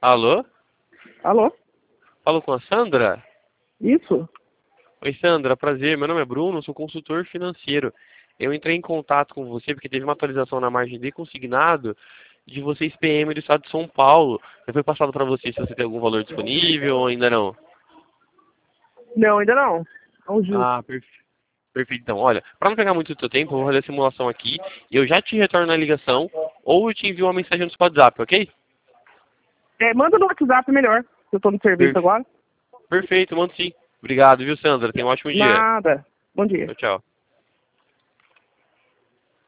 Alô? Alô? Falo com a Sandra? Isso? Oi, Sandra, prazer. Meu nome é Bruno, sou consultor financeiro. Eu entrei em contato com você porque teve uma atualização na margem de consignado de vocês PM do estado de São Paulo. Eu fui passado para você se você tem algum valor disponível ou ainda não. Não, ainda não. Não, Gil. Ah, perfeito. Então, olha, para não pegar muito do seu tempo, eu vou fazer a simulação aqui. Eu já te retorno na ligação ou eu te envio uma mensagem no seu WhatsApp, ok? Manda no WhatsApp melhor. Eu tô no serviço Per- agora. Perfeito, mando sim. Obrigado, viu, Sandra? Tenha um ótimo dia. Nada. Bom dia. Tchau, tchau.